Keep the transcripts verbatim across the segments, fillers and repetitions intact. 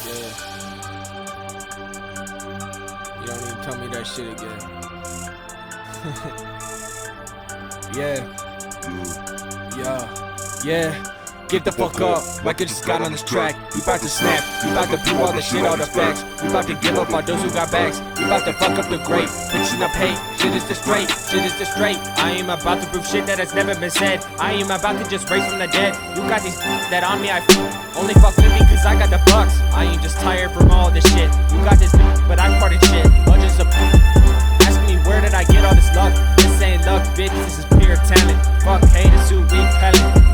Yeah. You don't even tell me that shit again. Yeah. Yeah. Yeah. Get the fuck up, Michael just got on this track. We bout to snap, we bout to prove all the shit, all the facts. We bout to give up on those who got backs. We bout to fuck up the great, fixing up hate. Shit is the straight, shit is the straight. I am about to prove shit that has never been said. I am about to just raise from the dead. You got these that on me, I f only fuck with me cause I got the bucks. I ain't just tired from all this shit. You got this but I parted shit. Bunches of asking me where did I get all this luck? This ain't luck, bitch, this is pure talent. Fuck haters who repellent.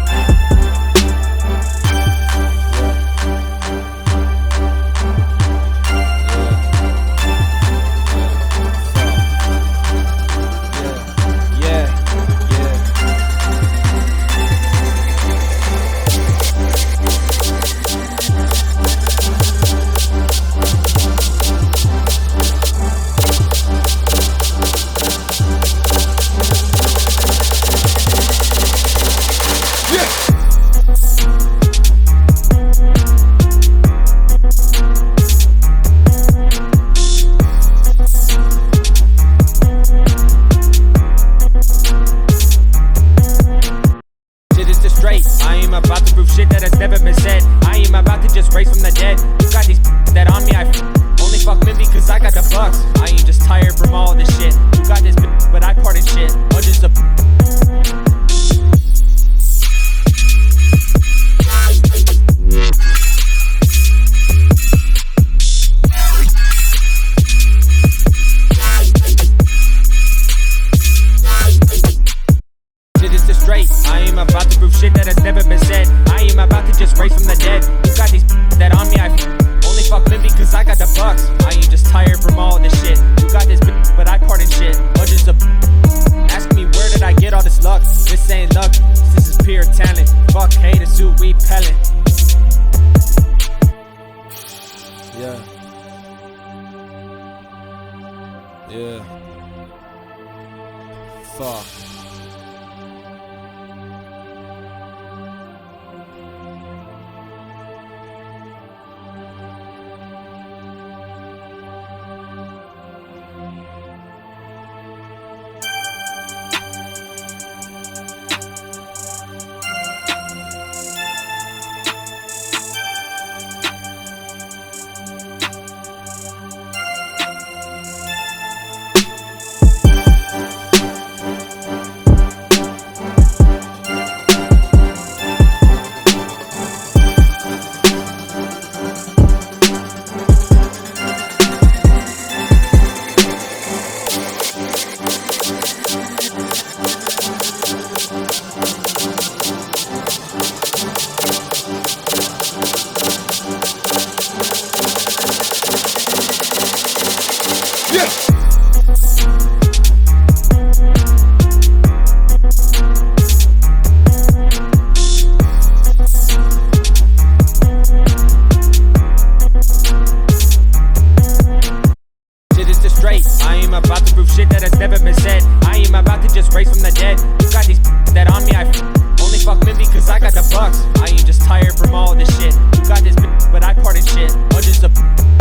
I am about to prove shit that has never been said. I am about to just raise from the dead. You got these that on me, I f only fuck with me cause I got the bucks. I ain't just tired from all this shit. You got this but I parted shit. Bunches of straight. I am about to prove shit that has never been said. I am about to just raise from the dead. You got these that on me, I f only fuck with me cause I got the bucks. I ain't just tired from all this shit. You got this but I parted shit. Bunches of asking me where did I get all this luck? This ain't luck, this is pure talent. Fuck haters who repellent. Yeah. Yeah. Fuck. I am about to prove shit that has never been said. I am about to just raise from the dead. You got these that on me, I f only fuck with me cause I got the bucks. I ain't just tired from all this shit. You got this but I parted shit. Bunches of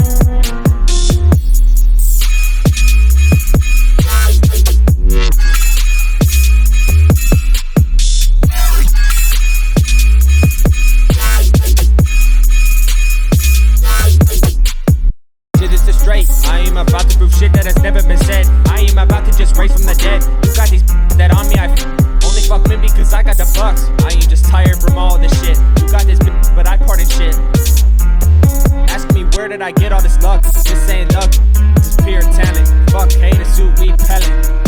straight. I am about to prove shit that has never been said. I am about to just raise from the dead. You got these that on me, I f only fuck with me cause I got the bucks. I ain't just tired from all this shit. You got this but I parted shit. Asking me where did I get all this luck? This ain't luck, this is pure talent. Fuck haters who repellent.